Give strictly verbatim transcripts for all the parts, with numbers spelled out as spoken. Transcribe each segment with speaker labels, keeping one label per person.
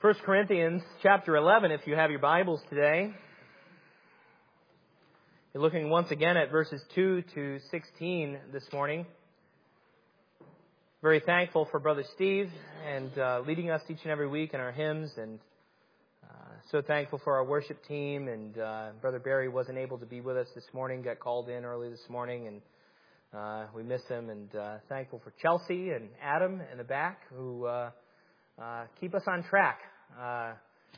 Speaker 1: First Corinthians chapter eleven, if you have your Bibles today. You're looking once again at verses two to sixteen this morning. Very thankful for Brother Steve and uh, leading us each and every week in our hymns, and uh, so thankful for our worship team. And uh, Brother Barry wasn't able to be with us this morning, got called in early this morning, and uh, we miss him. And uh, thankful for Chelsea and Adam in the back who uh, uh, keep us on track. Uh,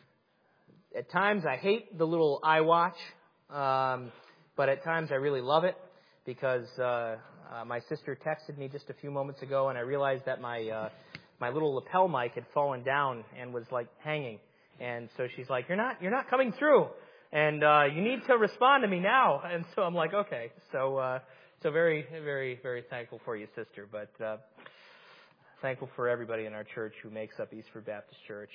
Speaker 1: at times I hate the little iWatch, um, but at times I really love it because uh, uh, my sister texted me just a few moments ago, and I realized that my uh, my little lapel mic had fallen down and was like hanging, and so she's like, "You're not you're not coming through, and uh, you need to respond to me now." And so I'm like, "Okay." So uh, so very very very thankful for you, sister, but uh, thankful for everybody in our church who makes up Eastford Baptist Church.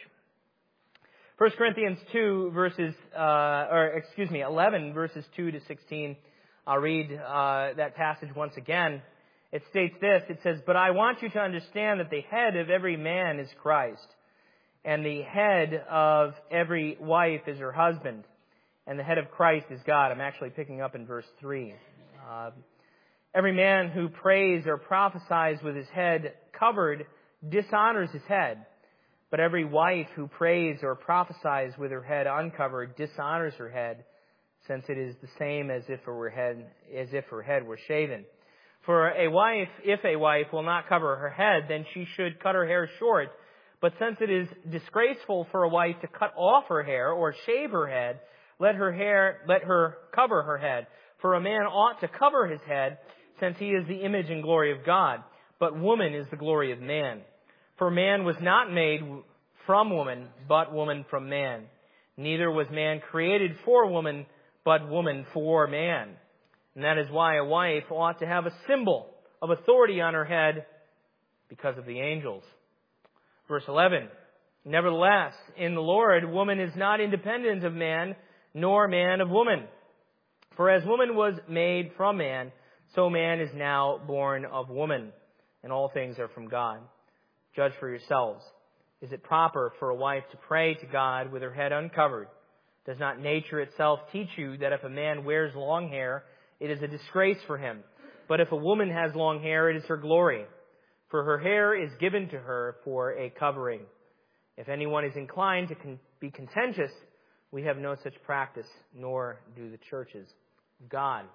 Speaker 1: First Corinthians two verses, uh, or excuse me, eleven verses two to sixteen. I'll read uh, that passage once again. It states this. It says, "But I want you to understand that the head of every man is Christ, and the head of every wife is her husband, and the head of Christ is God." I'm actually picking up in verse three. Uh, every man who prays or prophesies with his head covered dishonors his head. But every wife who prays or prophesies with her head uncovered dishonors her head, since it is the same as if her head as if her head were shaven. For a wife, if a wife will not cover her head, then she should cut her hair short. But since it is disgraceful for a wife to cut off her hair or shave her head, let her hair let her cover her head. For a man ought to cover his head, since he is the image and glory of God. But woman is the glory of man. For man was not made from woman, but woman from man. Neither was man created for woman, but woman for man. And that is why a wife ought to have a symbol of authority on her head because of the angels. Verse eleven, "Nevertheless, in the Lord, woman is not independent of man, nor man of woman. For as woman was made from man, so man is now born of woman. And all things are from God. Judge for yourselves. Is it proper for a wife to pray to God with her head uncovered? Does not nature itself teach you that if a man wears long hair, it is a disgrace for him? But if a woman has long hair, it is her glory. For her hair is given to her for a covering. If anyone is inclined to con- be contentious, we have no such practice, nor do the churches of God."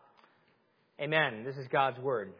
Speaker 1: Amen. This is God's word.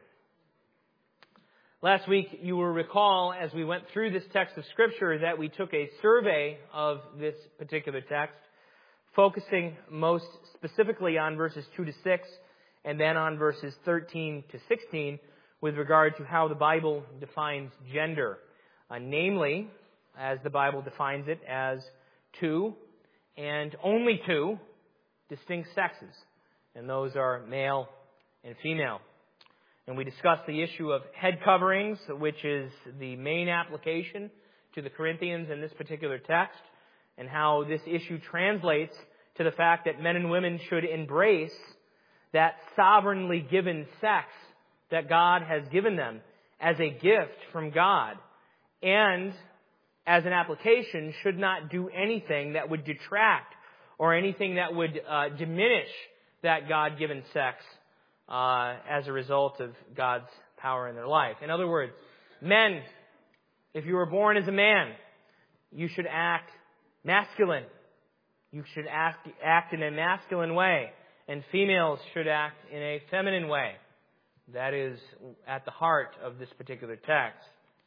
Speaker 1: Last week, you will recall, as we went through this text of Scripture, that we took a survey of this particular text, focusing most specifically on verses two to six, and then on verses thirteen to sixteen, with regard to how the Bible defines gender. Uh, namely, as the Bible defines it, as two, and only two, distinct sexes. And those are male and female. And we discussed the issue of head coverings, which is the main application to the Corinthians in this particular text, and how this issue translates to the fact that men and women should embrace that sovereignly given sex that God has given them as a gift from God, and as an application should not do anything that would detract or anything that would uh, diminish that God-given sex Uh, as a result of God's power in their life. In other words, men, if you were born as a man, you should act masculine. You should act, act in a masculine way. And females should act in a feminine way. That is at the heart of this particular text.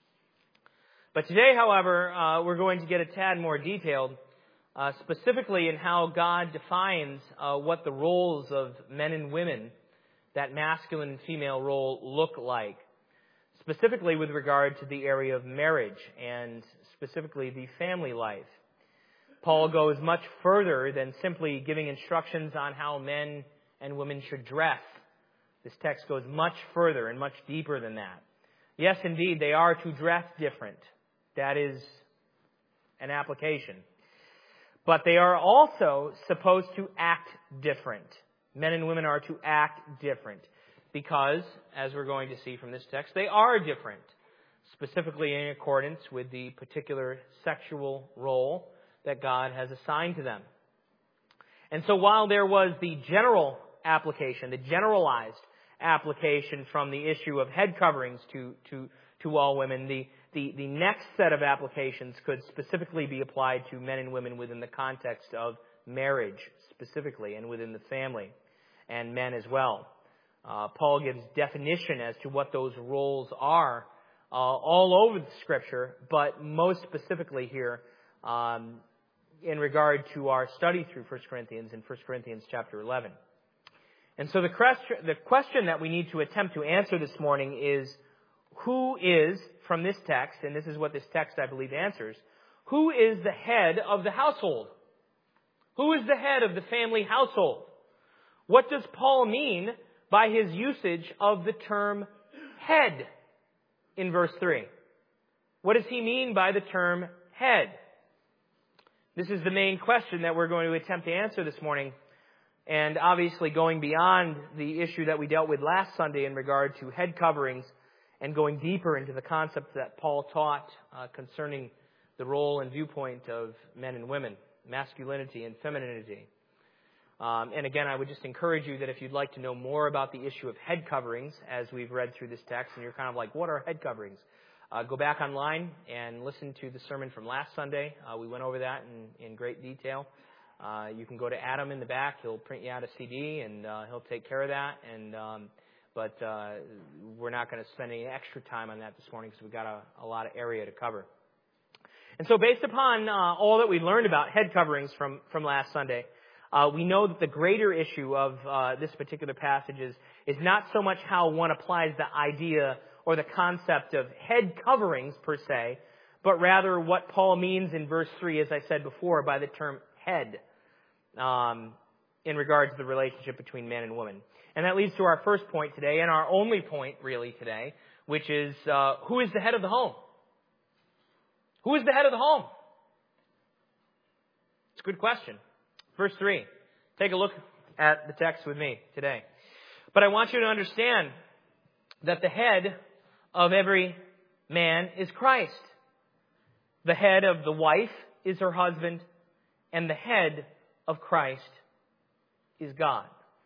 Speaker 1: But today, however, uh, we're going to get a tad more detailed, uh, specifically in how God defines uh, what the roles of men and women, that masculine and female role, look like, specifically with regard to the area of marriage and specifically the family life. Paul goes much further than simply giving instructions on how men and women should dress. This text goes much further and much deeper than that. Yes, indeed, they are to dress different. That is an application. But they are also supposed to act different. Men and women are to act different because, as we're going to see from this text, they are different, specifically in accordance with the particular sexual role that God has assigned to them. And so while there was the general application, the generalized application from the issue of head coverings to, to, to all women, the, the, the next set of applications could specifically be applied to men and women within the context of marriage specifically and within the family, and men as well. Uh, Paul gives definition as to what those roles are uh, all over the Scripture, but most specifically here um, in regard to our study through First Corinthians in First Corinthians chapter eleven. And so the question, the question that we need to attempt to answer this morning is, who is, from this text, and this is what this text I believe answers, who is the head of the household? Who is the head of the family household? What does Paul mean by his usage of the term head in verse three? What does he mean by the term head? This is the main question that we're going to attempt to answer this morning. And obviously going beyond the issue that we dealt with last Sunday in regard to head coverings and going deeper into the concepts that Paul taught uh, concerning the role and viewpoint of men and women, masculinity and femininity. Um, and again, I would just encourage you that if you'd like to know more about the issue of head coverings, as we've read through this text, and you're kind of like, what are head coverings? Uh, go back online and listen to the sermon from last Sunday. Uh, we went over that in, in great detail. Uh, you can go to Adam in the back. He'll print you out a C D, and uh, he'll take care of that. And um, But uh, we're not going to spend any extra time on that this morning because we've got a, a lot of area to cover. And so based upon uh, all that we learned about head coverings from, from last Sunday, uh, we know that the greater issue of uh, this particular passage is, is not so much how one applies the idea or the concept of head coverings per se, but rather what Paul means in verse three, as I said before, by the term head. Um, in regards to the relationship between man and woman. And that leads to our first point today, and our only point really today, which is, uh, who is the head of the home? Who is the head of the home? It's a good question. Verse three. Take a look at the text with me today. But I want you to understand that the head of every man is Christ. The head of the wife is her husband, and the head of Christ is God.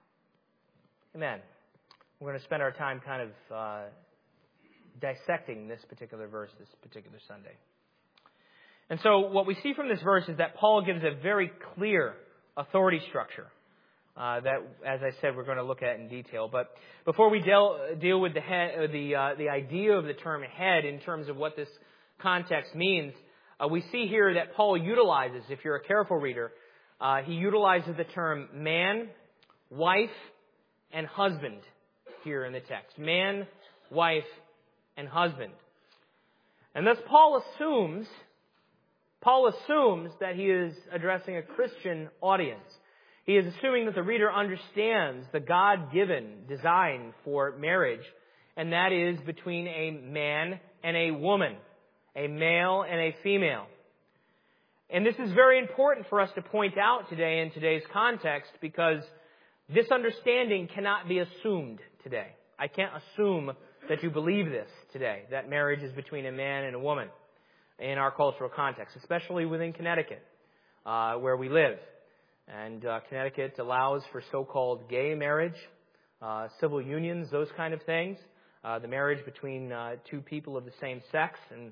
Speaker 1: Amen. We're going to spend our time kind of uh, dissecting this particular verse this particular Sunday. And so what we see from this verse is that Paul gives a very clear authority structure uh, that, as I said, we're going to look at in detail. But before we deal, deal with the head, the uh, the idea of the term head in terms of what this context means, uh, we see here that Paul utilizes, if you're a careful reader, Uh, he utilizes the term man, wife, and husband here in the text. Man, wife, and husband. And thus Paul assumes, Paul assumes that he is addressing a Christian audience. He is assuming that the reader understands the God-given design for marriage, and that is between a man and a woman, a male and a female. And this is very important for us to point out today in today's context because this understanding cannot be assumed today. I can't assume that you believe this today, that marriage is between a man and a woman in our cultural context, especially within Connecticut, uh, where we live. And uh, Connecticut allows for so-called gay marriage, uh, civil unions, those kind of things, uh, the marriage between uh, two people of the same sex. And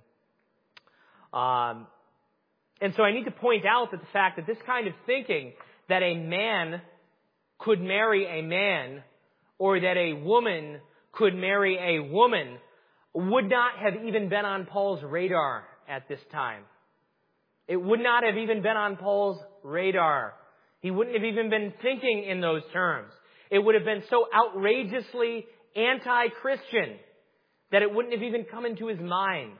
Speaker 1: um And so I need to point out that the fact that this kind of thinking, that a man could marry a man or that a woman could marry a woman would not have even been on Paul's radar at this time. It would not have even been on Paul's radar. He wouldn't have even been thinking in those terms. It would have been so outrageously anti-Christian that it wouldn't have even come into his mind.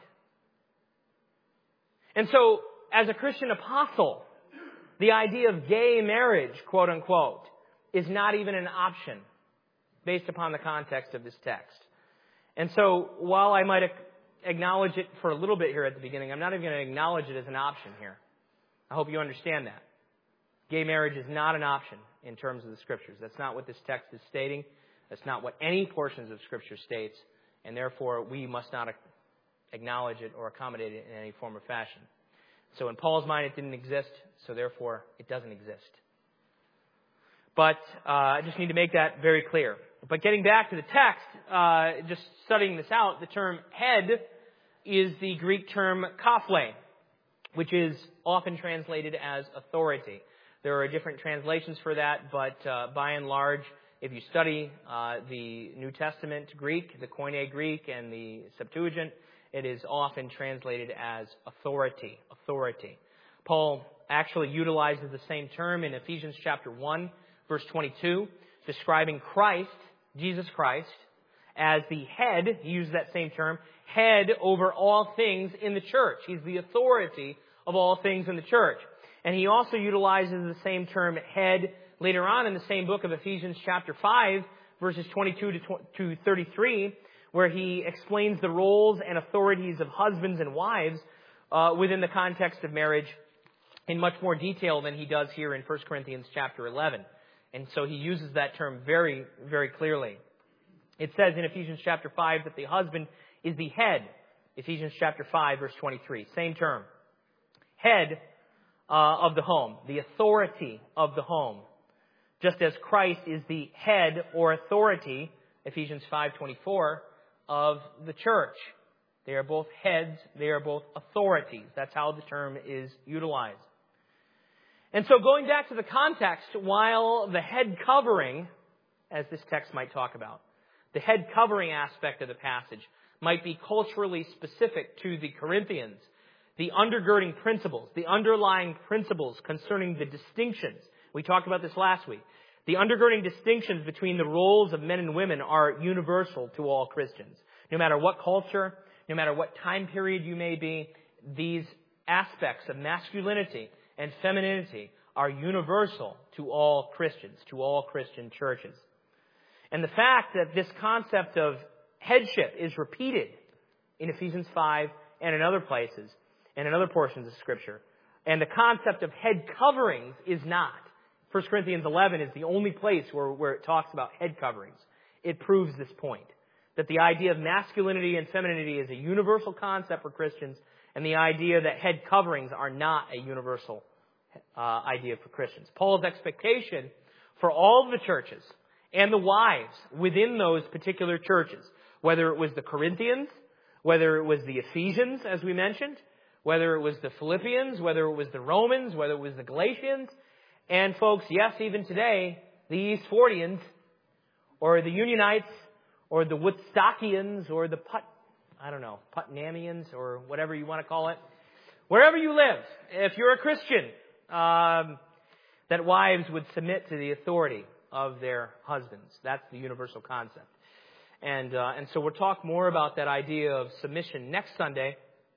Speaker 1: And so, as a Christian apostle, the idea of gay marriage, quote unquote, is not even an option based upon the context of this text. And so while I might acknowledge it for a little bit here at the beginning, I'm not even going to acknowledge it as an option here. I hope you understand that. Gay marriage is not an option in terms of the Scriptures. That's not what this text is stating. That's not what any portions of Scripture states. And therefore, we must not acknowledge it or accommodate it in any form or fashion. So in Paul's mind, it didn't exist, so therefore it doesn't exist. But uh, I just need to make that very clear. But getting back to the text, uh, just studying this out, the term head is the Greek term kaphle, which is often translated as authority. There are different translations for that, but uh, by and large, if you study uh, the New Testament Greek, the Koine Greek, and the Septuagint, it is often translated as authority, authority. Paul actually utilizes the same term in Ephesians chapter one, verse twenty-two, describing Christ, Jesus Christ, as the head, he uses that same term, head over all things in the church. He's the authority of all things in the church. And he also utilizes the same term head later on in the same book of Ephesians chapter five, verses twenty-two to thirty-three, where he explains the roles and authorities of husbands and wives uh, within the context of marriage in much more detail than he does here in First Corinthians chapter eleven. And so he uses that term very, very clearly. It says in Ephesians chapter five that the husband is the head. Ephesians chapter five, verse twenty-three. Same term. Head uh, of the home. The authority of the home. Just as Christ is the head or authority, Ephesians five twenty-four, of the church. They are both heads. They are both authorities. That's how the term is utilized. And so going back to the context, while the head covering, as this text might talk about, the head covering aspect of the passage might be culturally specific to the Corinthians, the undergirding principles, the underlying principles concerning the distinctions. We talked about this last week. The undergirding distinctions between the roles of men and women are universal to all Christians. No matter what culture, no matter what time period you may be, these aspects of masculinity and femininity are universal to all Christians, to all Christian churches. And the fact that this concept of headship is repeated in Ephesians five and in other places and in other portions of Scripture, and the concept of head coverings is not. First Corinthians eleven is the only place where, where it talks about head coverings. It proves this point, that the idea of masculinity and femininity is a universal concept for Christians, and the idea that head coverings are not a universal uh, idea for Christians. Paul's expectation for all of the churches and the wives within those particular churches, whether it was the Corinthians, whether it was the Ephesians, as we mentioned, whether it was the Philippians, whether it was the Romans, whether it was the Galatians, and folks, yes, even today, the East Fortians, or the Unionites, or the Woodstockians, or the Put, I don't know, Putnamians, or whatever you want to call it. Wherever you live, if you're a Christian, um, that wives would submit to the authority of their husbands. That's the universal concept. And uh, and so we'll talk more about that idea of submission next Sunday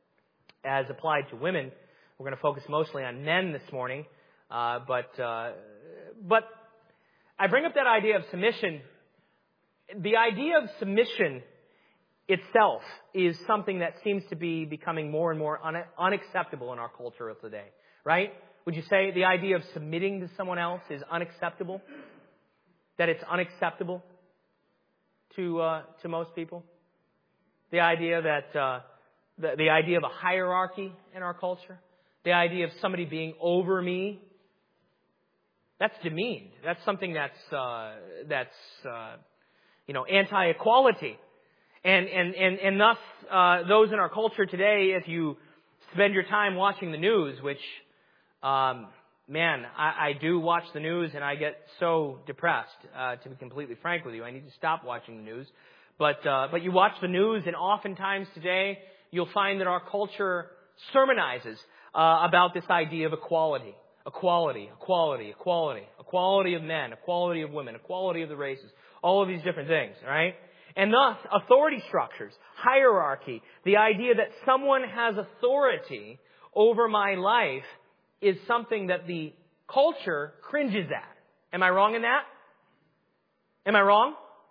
Speaker 1: as applied to women. We're going to focus mostly on men this morning. Uh, but uh, but I bring up that idea of submission. The idea of submission itself is something that seems to be becoming more and more un- unacceptable in our culture of today, right? Would you say the idea of submitting to someone else is unacceptable? That it's unacceptable to uh, to most people? The idea that uh, the, the idea of a hierarchy in our culture, the idea of somebody being over me, that's demeaned. That's something that's uh, that's uh, you know anti-equality, and and and and thus uh, those in our culture today, if you spend your time watching the news, which um, man, I, I do watch the news and I get so depressed. Uh, to be completely frank with you, I need to stop watching the news. But uh, but you watch the news, and oftentimes today you'll find that our culture sermonizes uh, about this idea of equality. Equality, equality, equality, equality of men, equality of women, equality of the races, all of these different things, right? And thus, authority structures, hierarchy, the idea that someone has authority over my life is something that the culture cringes at. Am I wrong in that? Am I wrong?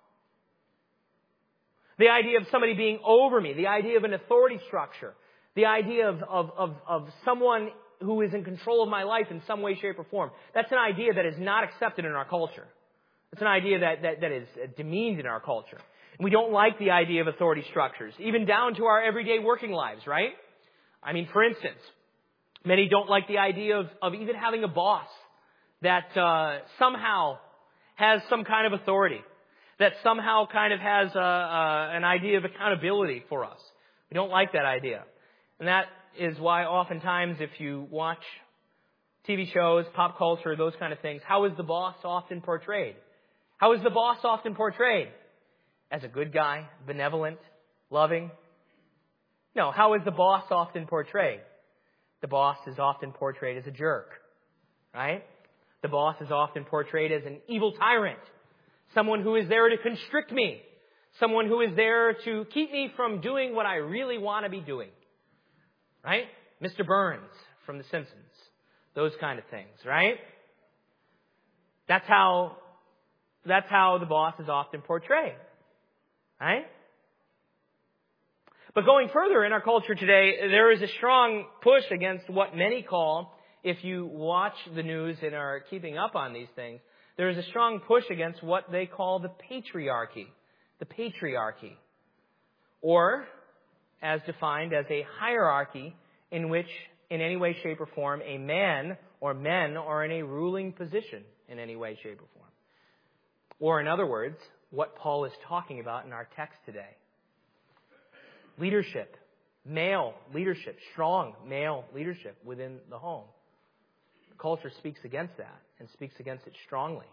Speaker 1: The idea of somebody being over me, the idea of an authority structure, the idea of, of, of, of someone who is in control of my life in some way, shape, or form. That's an idea that is not accepted in our culture. It's an idea that, that, that is demeaned in our culture. And we don't like the idea of authority structures, even down to our everyday working lives, right? I mean, for instance, Many don't like the idea of, of even having a boss that uh, somehow has some kind of authority, that somehow kind of has a, a, an idea of accountability for us. We don't like that idea. And that is why oftentimes if you watch T V shows, pop culture, those kind of things, how is the boss often portrayed? How is the boss often portrayed? As a good guy, benevolent, loving? No, how is the boss often portrayed? The boss is often portrayed as a jerk, right? The boss is often portrayed as an evil tyrant, someone who is there to constrict me, someone who is there to keep me from doing what I really want to be doing, right? Mister Burns from The Simpsons, those kind of things, right? That's how, that's how the boss is often portrayed, right? But going further in our culture today, there is a strong push against what many call, if you watch the news and are keeping up on these things, there is a strong push against what they call the patriarchy. The patriarchy. Or, as defined as a hierarchy in which, in any way, shape, or form, a man or men are in a ruling position in any way, shape, or form. Or, in other words, what Paul is talking about in our text today. Leadership. Male leadership. Strong male leadership within the home. The culture speaks against that and speaks against it strongly.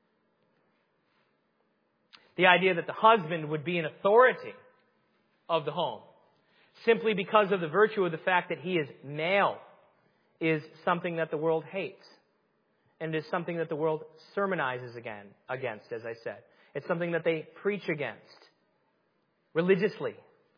Speaker 1: The idea that the husband would be an authority of the home simply because of the virtue of the fact that he is male is something that the world hates. And is something that the world sermonizes again against, as I said. It's something that they preach against religiously.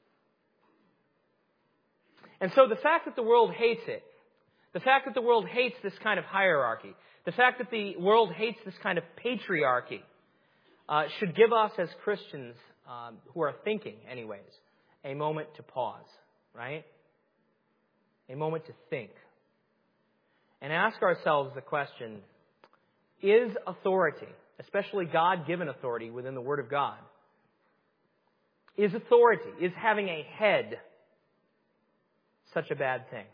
Speaker 1: And so the fact that the world hates it, the fact that the world hates this kind of hierarchy, the fact that the world hates this kind of patriarchy, uh, should give us as Christians um, who are thinking, anyways, a moment to pause, right? A moment to think. And ask ourselves the question, is authority, especially God-given authority within the Word of God, is authority, is having a head such a bad thing?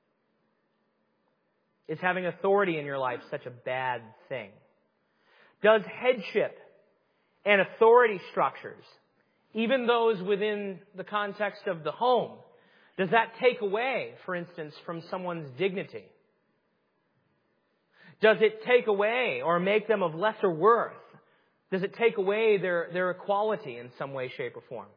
Speaker 1: Is having authority in your life such a bad thing? Does headship and authority structures, even those within the context of the home, does that take away, for instance, from someone's dignity? Does it take away or make them of lesser worth? Does it take away their, their equality in some way, shape, or form?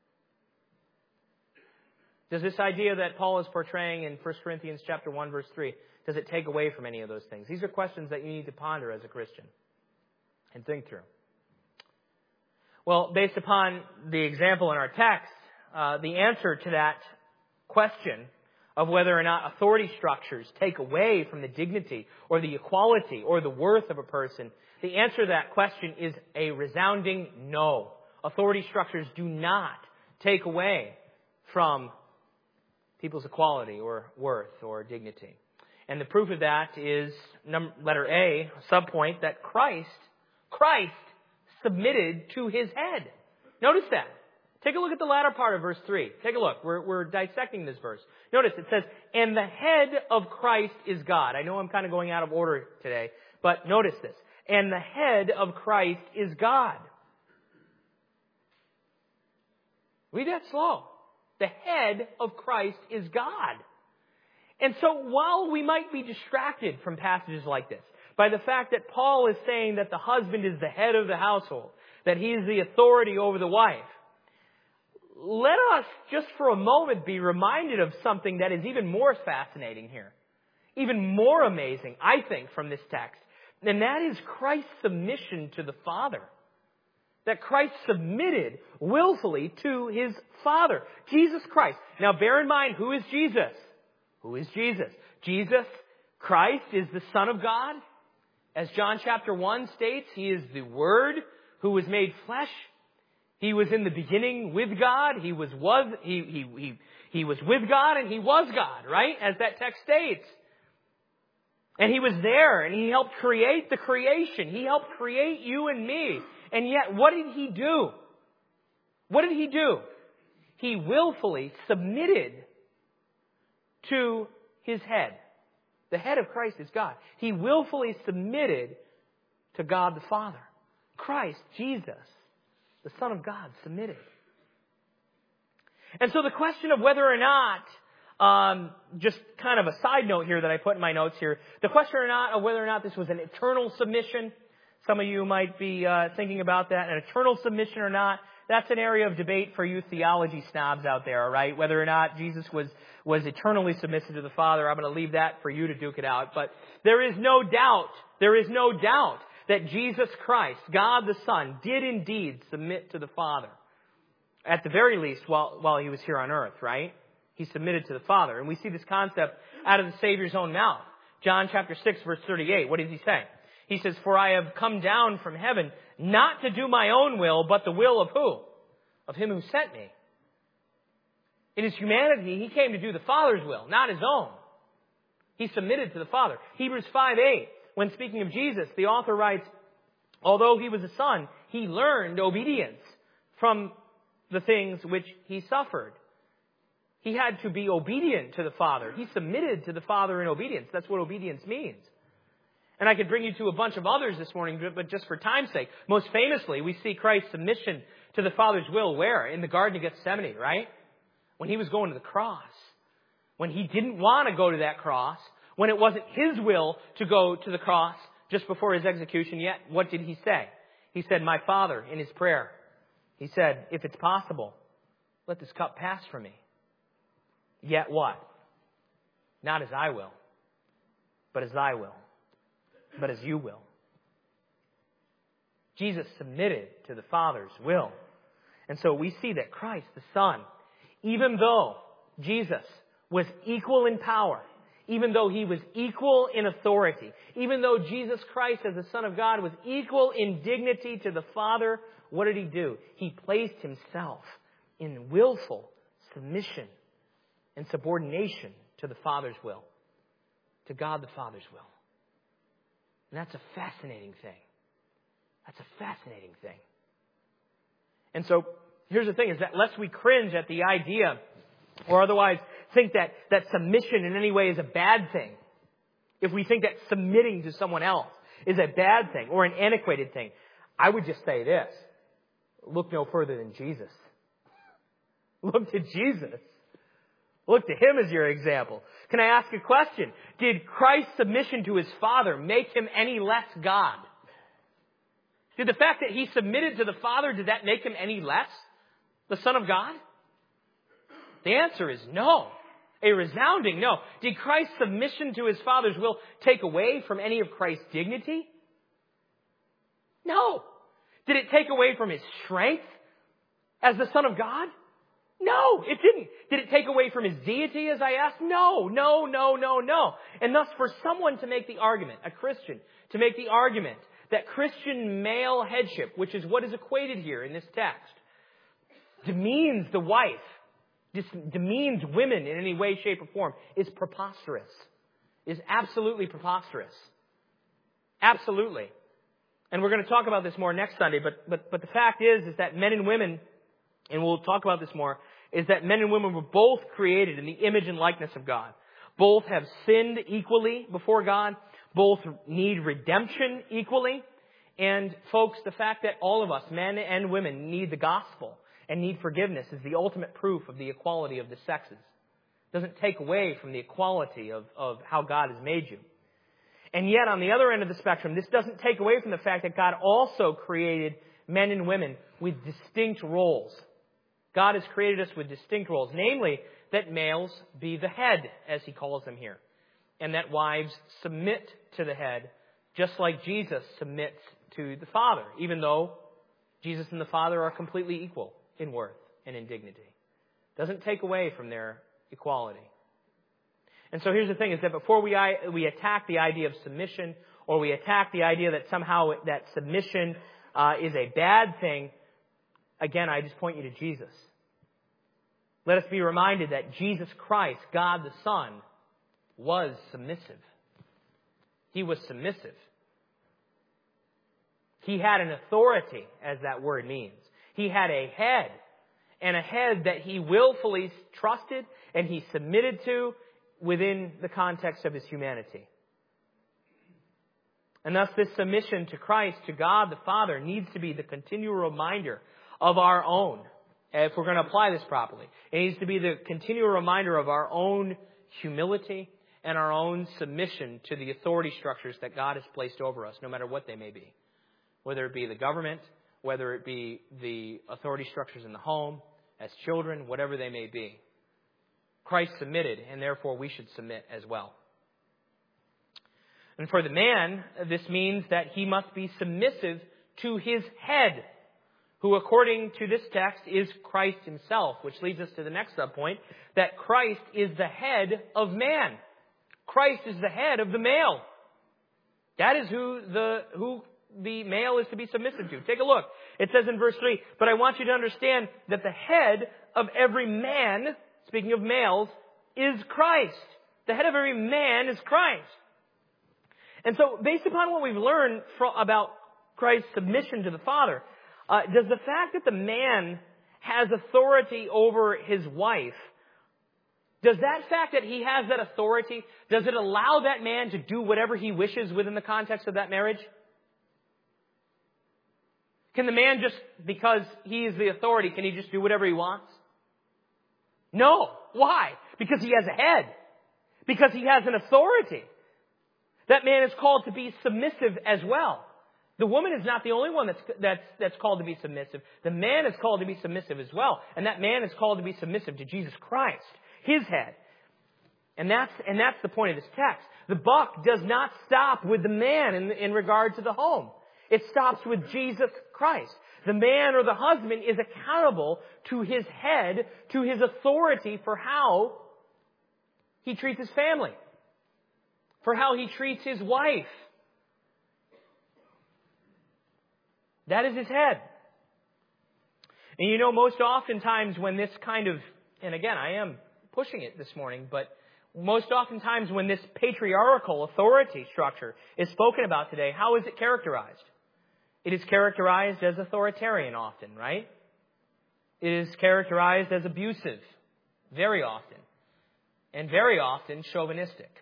Speaker 1: Does this idea that Paul is portraying in First Corinthians chapter one, verse three, does it take away from any of those things? These are questions that you need to ponder as a Christian and think through. Well, based upon the example in our text, uh, the answer to that question of whether or not authority structures take away from the dignity or the equality or the worth of a person, the answer to that question is a resounding no. Authority structures do not take away from people's equality or worth or dignity. And the proof of that is number, letter A, subpoint, that Christ, Christ submitted to his head. Notice that. Take a look at the latter part of verse three. Take a look. We're, we're dissecting this verse. Notice it says, and the head of Christ is God. I know I'm kind of going out of order today, but notice this. And the head of Christ is God. Read that slow. The head of Christ is God. And so while we might be distracted from passages like this by the fact that Paul is saying that the husband is the head of the household, that he is the authority over the wife, let us just for a moment be reminded of something that is even more fascinating here, even more amazing, I think, from this text. And that is Christ's submission to the Father. That Christ submitted willfully to his Father. Jesus Christ. Now bear in mind, who is Jesus? Who is Jesus? Jesus Christ is the Son of God. As John chapter one states, he is the Word who was made flesh. He was in the beginning with God. He was, was he, he, he, he was with God and he was God, right? As that text states. And he was there and he helped create the creation. He helped create you and me. And yet, what did he do? What did he do? He willfully submitted to his head, The head of Christ is God. He willfully submitted to God the Father. Christ, Jesus, the Son of God, submitted. And so the question of whether or not, um, just kind of a side note here that I put in my notes here, the question or not of whether or not this was an eternal submission. Some of you might be uh, thinking about that, an eternal submission or not. That's an area of debate for you theology snobs out there, right? Whether or not Jesus was, was eternally submissive to the Father. I'm going to leave that for you to duke it out. But there is no doubt, there is no doubt that Jesus Christ, God the Son, did indeed submit to the Father. At the very least, while, while he was here on earth, right? He submitted to the Father. And we see this concept out of the Savior's own mouth. John chapter six, verse thirty-eight. What does he say? He says, "For I have come down from heaven, not to do my own will, but the will of who? Of him who sent me." In his humanity, he came to do the Father's will, not his own. He submitted to the Father. Hebrews five eight, when speaking of Jesus, the author writes, "Although he was a son, he learned obedience from the things which he suffered." He had to be obedient to the Father. He submitted to the Father in obedience. That's what obedience means. And I could bring you to a bunch of others this morning, but just for time's sake. Most famously, we see Christ's submission to the Father's will where? In the Garden of Gethsemane, right? When he was going to the cross. When he didn't want to go to that cross. When it wasn't his will to go to the cross just before his execution yet. What did he say? He said, "My Father," in his prayer. He said, "If it's possible, let this cup pass from me. Yet what? Not as I will, but as thy will, but as you will." Jesus submitted to the Father's will. And so we see that Christ, the Son, even though Jesus was equal in power, even though he was equal in authority, even though Jesus Christ as the Son of God was equal in dignity to the Father, what did he do? He placed himself in willful submission and subordination to the Father's will, to God the Father's will. And that's a fascinating thing. That's a fascinating thing. And so, here's the thing, is that lest we cringe at the idea, or otherwise think that, that submission in any way is a bad thing, if we think that submitting to someone else is a bad thing, or an antiquated thing, I would just say this. Look no further than Jesus. Look to Jesus. Look to him as your example. Can I ask a question? Did Christ's submission to his Father make him any less God? Did the fact that he submitted to the Father, did that make him any less the Son of God? The answer is no. A resounding no. Did Christ's submission to his Father's will take away from any of Christ's dignity? No. Did it take away from his strength as the Son of God? No, it didn't. Did it take away from his deity, as I asked? No, no, no, no, no. And thus, for someone to make the argument, a Christian, to make the argument that Christian male headship, which is what is equated here in this text, demeans the wife, demeans women in any way, shape, or form, is preposterous. Is absolutely preposterous. Absolutely. And we're going to talk about this more next Sunday, but, but, but the fact is, is that men and women, and we'll talk about this more, is that men and women were both created in the image and likeness of God. Both have sinned equally before God. Both need redemption equally. And folks, the fact that all of us, men and women, need the gospel and need forgiveness is the ultimate proof of the equality of the sexes. It doesn't take away from the equality of, of how God has made you. And yet, on the other end of the spectrum, this doesn't take away from the fact that God also created men and women with distinct roles. God has created us with distinct roles, namely that males be the head, as he calls them here, and that wives submit to the head, just like Jesus submits to the Father, even though Jesus and the Father are completely equal in worth and in dignity. Doesn't take away from their equality. And so here's the thing, is that before we we attack the idea of submission, or we attack the idea that somehow that submission uh, is a bad thing, again, I just point you to Jesus. Let us be reminded that Jesus Christ, God the Son, was submissive. He was submissive. He had an authority, as that word means. He had a head, and a head that he willfully trusted and he submitted to within the context of his humanity. And thus this submission to Christ, to God the Father, needs to be the continual reminder of our own, if we're going to apply this properly. It needs to be the continual reminder of our own humility and our own submission to the authority structures that God has placed over us, no matter what they may be. Whether it be the government, whether it be the authority structures in the home, as children, whatever they may be. Christ submitted, and therefore we should submit as well. And for the man, this means that he must be submissive to his head, who according to this text is Christ himself, which leads us to the next subpoint, that Christ is the head of man. Christ is the head of the male. That is who the, who the male is to be submissive to. Take a look. It says in verse three, but I want you to understand that the head of every man, speaking of males, is Christ. The head of every man is Christ. And so, based upon what we've learned from, about Christ's submission to the Father, uh, does the fact that the man has authority over his wife, does that fact that he has that authority, does it allow that man to do whatever he wishes within the context of that marriage? Can the man just, because he is the authority, can he just do whatever he wants? No. Why? Because he has a head. Because he has an authority. That man is called to be submissive as well. The woman is not the only one that's, that's, that's called to be submissive. The man is called to be submissive as well. And that man is called to be submissive to Jesus Christ, his head. And that's, and that's the point of this text. The buck does not stop with the man in, in regard to the home. It stops with Jesus Christ. The man or the husband is accountable to his head, to his authority for how he treats his family, for how he treats his wife. That is his head. And you know, most oftentimes when this kind of, and again, I am pushing it this morning, but most oftentimes when this patriarchal authority structure is spoken about today, how is it characterized? It is characterized as authoritarian often, right? It is characterized as abusive, very often. And very often chauvinistic.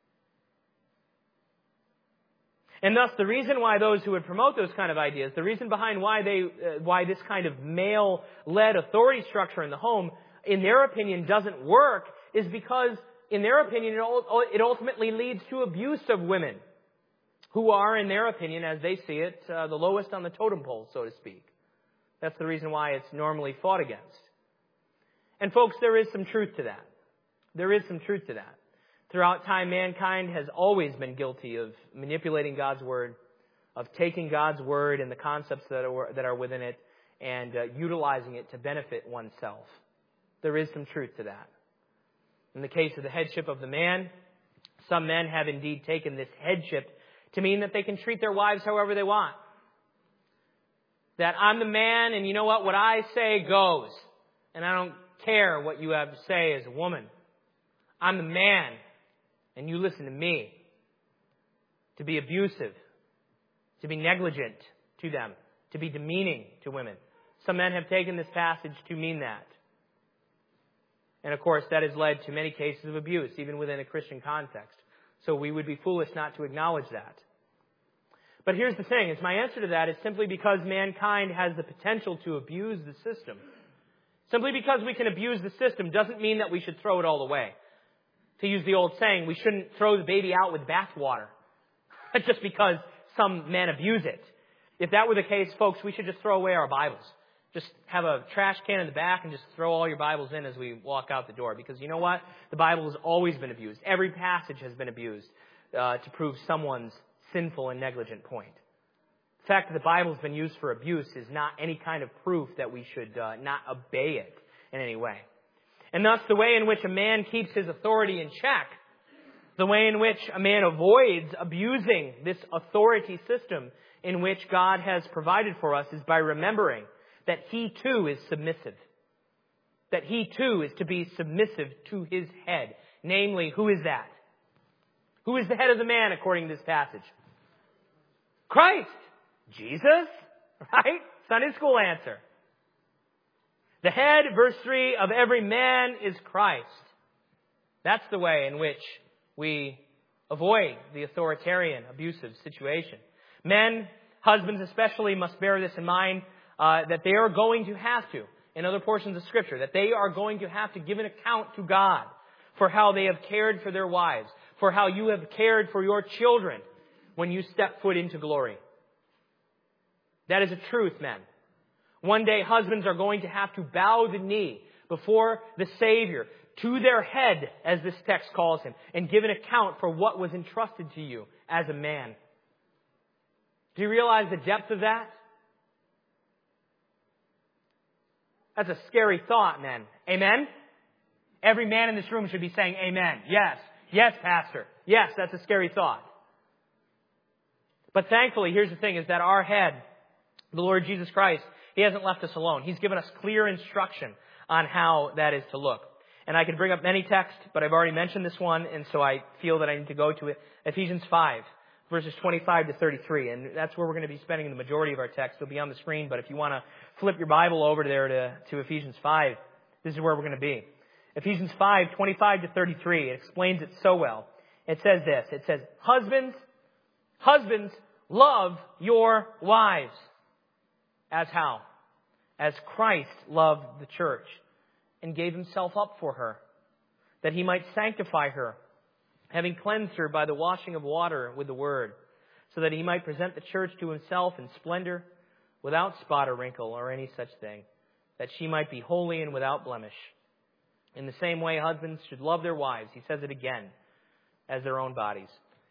Speaker 1: And thus, the reason why those who would promote those kind of ideas, the reason behind why they, uh, why this kind of male-led authority structure in the home, in their opinion, doesn't work, is because, in their opinion, it ultimately leads to abuse of women, who are, in their opinion, as they see it, uh, the lowest on the totem pole, so to speak. That's the reason why it's normally fought against. And folks, there is some truth to that. There is some truth to that. Throughout time, mankind has always been guilty of manipulating God's Word, of taking God's Word and the concepts that are, that are within it and uh, utilizing it to benefit oneself. There is some truth to that. In the case of the headship of the man, some men have indeed taken this headship to mean that they can treat their wives however they want. That I'm the man and you know what? What I say goes. And I don't care what you have to say as a woman. I'm the man and you listen to me. To be abusive. To be negligent to them. To be demeaning to women. Some men have taken this passage to mean that. And of course that has led to many cases of abuse, even within a Christian context. So we would be foolish not to acknowledge that. But here's the thing, is my answer to that is simply because mankind has the potential to abuse the system. Simply because we can abuse the system doesn't mean that we should throw it all away. To use the old saying, we shouldn't throw the baby out with bathwater. Just because some men abuse it. If that were the case, folks, we should just throw away our Bibles. Just have a trash can in the back and just throw all your Bibles in as we walk out the door. Because you know what? The Bible has always been abused. Every passage has been abused uh, to prove someone's sinful and negligent point. The fact that the Bible has been used for abuse is not any kind of proof that we should uh, not obey it in any way. And thus, the way in which a man keeps his authority in check, the way in which a man avoids abusing this authority system in which God has provided for us, is by remembering that he too is submissive. That he too is to be submissive to his head. Namely, who is that? Who is the head of the man according to this passage? Christ. Jesus. Right? Sunday school answer. The head, verse three, of every man is Christ. That's the way in which we avoid the authoritarian, abusive situation. Men, husbands especially, must bear this in mind, uh, that they are going to have to, in other portions of Scripture, that they are going to have to give an account to God for how they have cared for their wives, for how you have cared for your children when you step foot into glory. That is a truth, men. One day, husbands are going to have to bow the knee before the Savior, to their head, as this text calls him, and give an account for what was entrusted to you as a man. Do you realize the depth of that? That's a scary thought, men. Amen? Every man in this room should be saying amen. Yes. Yes, Pastor. Yes, that's a scary thought. But thankfully, here's the thing, is that our head, the Lord Jesus Christ, He hasn't left us alone. He's given us clear instruction on how that is to look. And I could bring up many texts, but I've already mentioned this one, and so I feel that I need to go to it. Ephesians five, verses twenty-five to thirty-three. And that's where we're going to be spending the majority of our text. It'll be on the screen, but if you want to flip your Bible over there to, to Ephesians five, this is where we're going to be. Ephesians five, twenty-five to thirty-three. It explains it so well. It says this. It says, Husbands, husbands, love your wives. As how? As Christ loved the church and gave Himself up for her, that He might sanctify her, having cleansed her by the washing of water with the word, so that He might present the church to Himself in splendor, without spot or wrinkle or any such thing, that she might be holy and without blemish. In the same way, husbands should love their wives, he says it again, as their own bodies.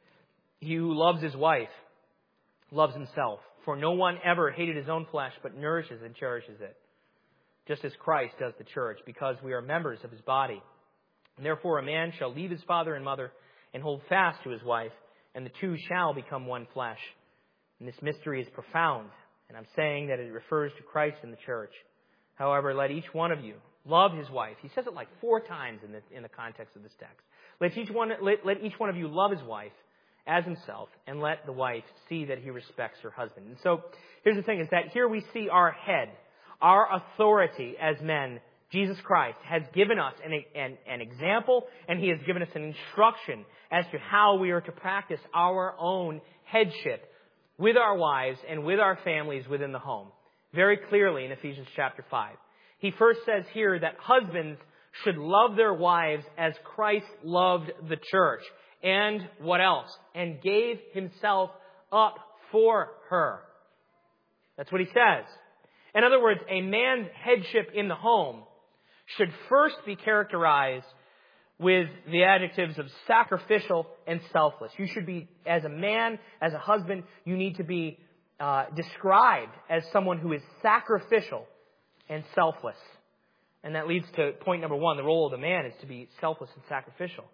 Speaker 1: He who loves his wife loves himself, for no one ever hated his own flesh, but nourishes and cherishes it, just as Christ does the church, because we are members of His body. And therefore a man shall leave his father and mother and hold fast to his wife, and the two shall become one flesh. And this mystery is profound, and I'm saying that it refers to Christ and the church. However, let each one of you love his wife. He says it like four times in the, in the context of this text. Let each one, let, let each one of you love his wife as himself, and let the wife see that he respects her husband. And so, here's the thing, is that here we see our head, our authority as men. Jesus Christ has given us an, an, an example, and He has given us an instruction as to how we are to practice our own headship with our wives and with our families within the home. Very clearly in Ephesians chapter five. He first says here that husbands should love their wives as Christ loved the church. And what else? And gave Himself up for her. That's what he says. In other words, a man's headship in the home should first be characterized with the adjectives of sacrificial and selfless. You should be, as a man, as a husband, you need to be uh, described as someone who is sacrificial and selfless. And that leads to point number one. The role of the man is to be selfless and sacrificial.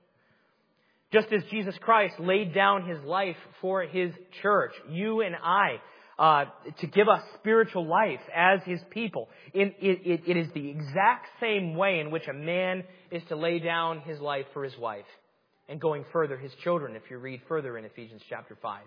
Speaker 1: Just as Jesus Christ laid down His life for His church, you and I, uh, to give us spiritual life as His people, it, it, it is the exact same way in which a man is to lay down his life for his wife. And going further, his children, if you read further in Ephesians chapter five.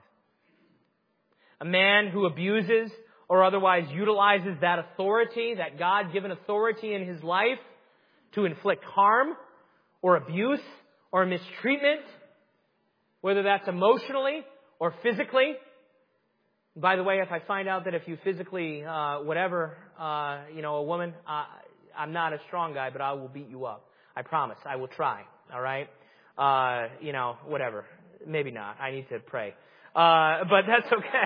Speaker 1: A man who abuses or otherwise utilizes that authority, that God-given authority in his life to inflict harm or abuse or mistreatment, whether that's emotionally or physically. By the way, if I find out that if you physically, uh, whatever, uh, you know, a woman, uh, I'm not a strong guy, but I will beat you up. I promise. I will try. All right? Uh, you know, whatever. Maybe not. I need to pray. Uh, but that's okay.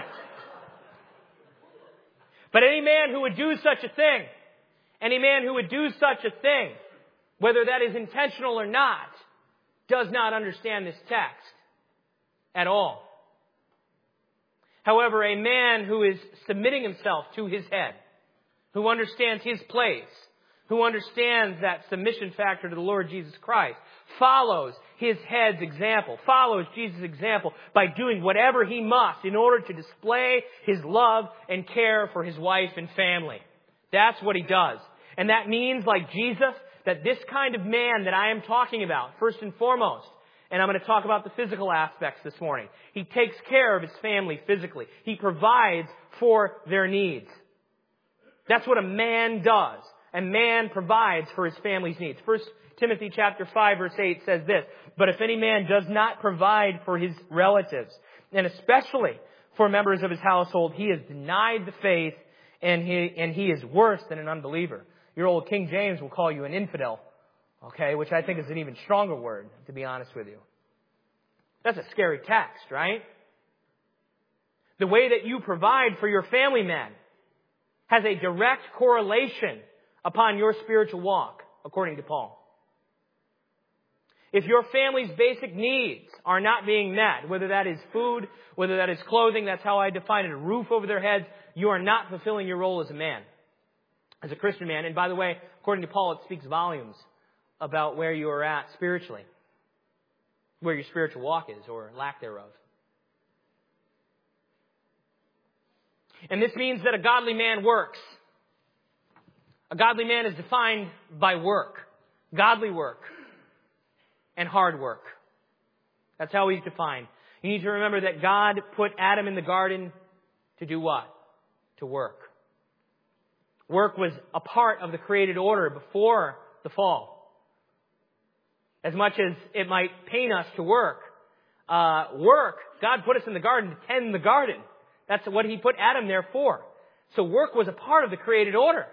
Speaker 1: But any man who would do such a thing, any man who would do such a thing, whether that is intentional or not, does not understand this text at all. However, a man who is submitting himself to his head, who understands his place, who understands that submission factor to the Lord Jesus Christ, follows his head's example, follows Jesus' example by doing whatever he must in order to display his love and care for his wife and family. That's what he does. And that means, like Jesus, that this kind of man that I am talking about, first and foremost, and I'm going to talk about the physical aspects this morning. He takes care of his family physically. He provides for their needs. That's what a man does. and man provides for his family's needs. First Timothy chapter five verse eight says this, "But if any man does not provide for his relatives, and especially for members of his household, he has denied the faith, and he, and he is worse than an unbeliever." Your old King James will call you an infidel, okay, which I think is an even stronger word, to be honest with you. That's a scary text, right? The way that you provide for your family man has a direct correlation upon your spiritual walk, according to Paul. If your family's basic needs are not being met, whether that is food, whether that is clothing, that's how I define it, a roof over their heads, you are not fulfilling your role as a man, as a Christian man. And by the way, according to Paul, it speaks volumes about where you are at spiritually, where your spiritual walk is, or lack thereof. And this means that a godly man works. A godly man is defined by work, godly work, and hard work. That's how he's defined. You need to remember that God put Adam in the garden to do what? To work. Work was a part of the created order before the fall. As much as it might pain us to work, uh, work, God put us in the garden to tend the garden. That's what He put Adam there for. So work was a part of the created order.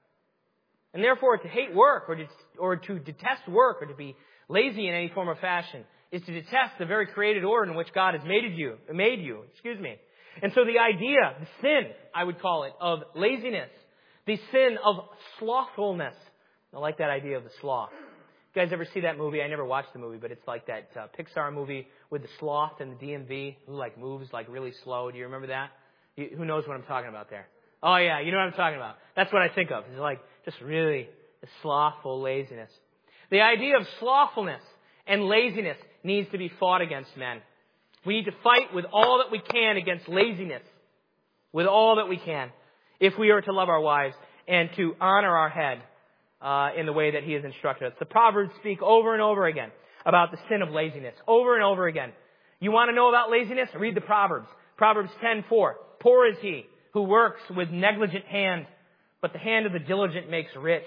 Speaker 1: And therefore, to hate work or to, or to detest work or to be lazy in any form or fashion is to detest the very created order in which God has made you, made you, excuse me. And so the idea, the sin, I would call it, of laziness, the sin of slothfulness. I like that idea of the sloth. You guys ever see that movie? I never watched the movie, but it's like that uh, Pixar movie with the sloth and the D M V who like moves like really slow. Do you remember that? You, who knows what I'm talking about there? Oh yeah, you know what I'm talking about. That's what I think of. It's like just really the slothful laziness. The idea of slothfulness and laziness needs to be fought against, men. We need to fight with all that we can against laziness, with all that we can, if we are to love our wives and to honor our head uh, in the way that He has instructed us. The Proverbs speak over and over again about the sin of laziness, over and over again. You want to know about laziness? Read the Proverbs. Proverbs ten four. Poor is he who works with negligent hand, but the hand of the diligent makes rich.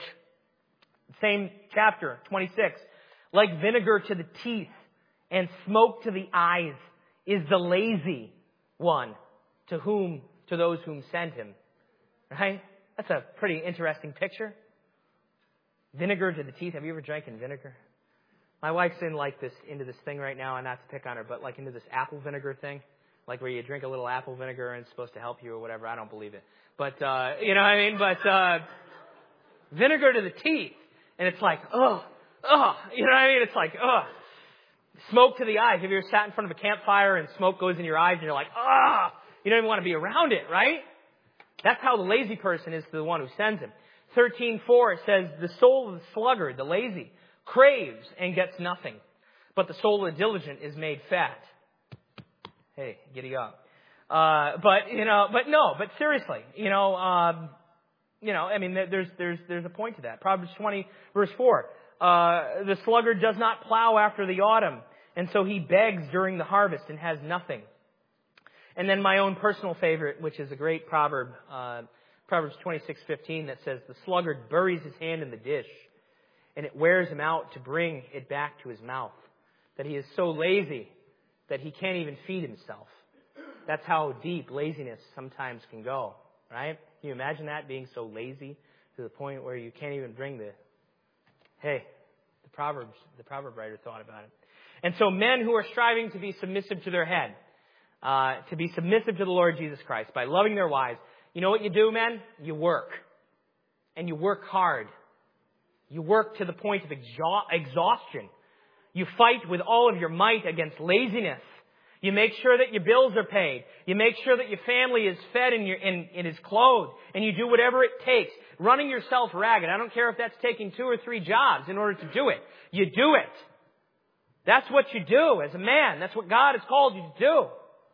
Speaker 1: Same chapter, twenty-six. Like vinegar to the teeth and smoke to the eyes is the lazy one to whom, to those whom send him. Right? That's a pretty interesting picture. Vinegar to the teeth. Have you ever drank in vinegar? My wife's in like this, into this thing right now, and not to pick on her, but like into this apple vinegar thing. Like where you drink a little apple vinegar and it's supposed to help you or whatever. I don't believe it. But, uh, you know what I mean? But, uh, vinegar to the teeth. And it's like, oh, oh, you know what I mean? It's like, oh. Smoke to the eyes. Have you ever sat in front of a campfire and smoke goes in your eyes and you're like, ah, oh. You don't even want to be around it, right? That's how the lazy person is to the one who sends him. thirteen four, it says, the soul of the sluggard, the lazy, craves and gets nothing, but the soul of the diligent is made fat. Hey, giddy up. Uh, but, you know, but no, but seriously, you know, um, you know, I mean, there's, there's, there's a point to that. Proverbs twenty verse four. Uh, the sluggard does not plow after the autumn, and so he begs during the harvest and has nothing. And then my own personal favorite, which is a great proverb, uh, Proverbs twenty-six fifteen, that says, the sluggard buries his hand in the dish, and it wears him out to bring it back to his mouth. That he is so lazy that he can't even feed himself. That's how deep laziness sometimes can go, right? Can you imagine that, being so lazy to the point where you can't even bring the, hey, the Proverbs, the proverb writer thought about it. And so men who are striving to be submissive to their head, uh, to be submissive to the Lord Jesus Christ by loving their wives, you know what you do, men? You work. And you work hard. You work to the point of exha- exhaustion. You fight with all of your might against laziness. You make sure that your bills are paid. You make sure that your family is fed and, your, and, and is clothed. And you do whatever it takes. Running yourself ragged. I don't care if that's taking two or three jobs in order to do it. You do it. That's what you do as a man. That's what God has called you to do.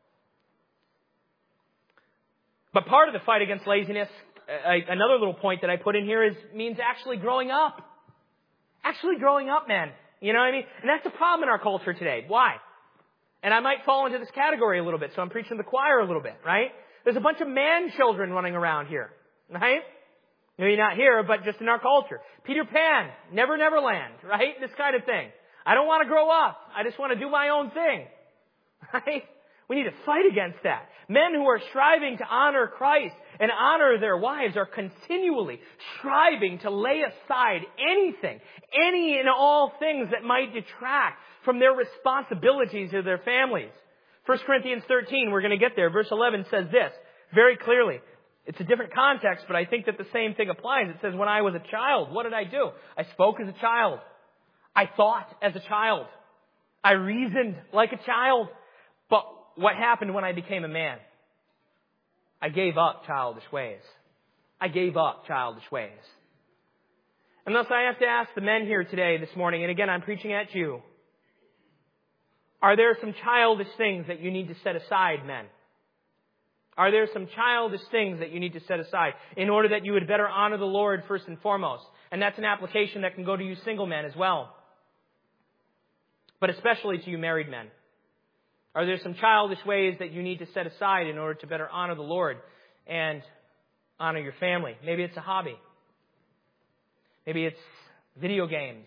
Speaker 1: But part of the fight against laziness, I, another little point that I put in here, is means actually growing up. Actually growing up, man. You know what I mean? And that's the problem in our culture today. Why? And I might fall into this category a little bit, so I'm preaching to the choir a little bit, right? There's a bunch of man children running around here, right? Maybe not here, but just in our culture. Peter Pan, Never Never Land, right? This kind of thing. I don't want to grow up. I just want to do my own thing. Right? We need to fight against that. Men who are striving to honor Christ and honor their wives are continually striving to lay aside anything, any and all things that might detract from their responsibilities to their families. First Corinthians thirteen, we're going to get there. Verse eleven says this very clearly. It's a different context, but I think that the same thing applies. It says, when I was a child, what did I do? I spoke as a child. I thought as a child. I reasoned like a child. But what happened when I became a man? I gave up childish ways. I gave up childish ways. And thus I have to ask the men here today, this morning, and again, I'm preaching at you. Are there some childish things that you need to set aside, men? Are there some childish things that you need to set aside in order that you would better honor the Lord first and foremost? And that's an application that can go to you single men as well. But especially to you married men. Are there some childish ways that you need to set aside in order to better honor the Lord and honor your family? Maybe it's a hobby. Maybe it's video games.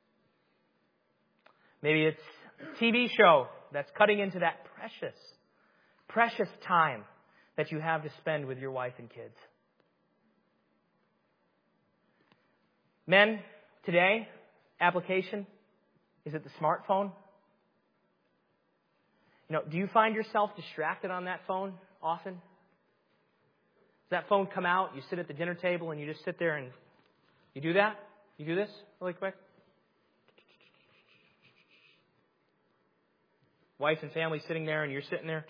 Speaker 1: Maybe it's a T V show that's cutting into that precious, precious time that you have to spend with your wife and kids. Men, today, application, is it the smartphone? You know, do you find yourself distracted on that phone often? Does that phone come out, you sit at the dinner table and you just sit there and you do that? You do this really quick? Wife and family sitting there and you're sitting there.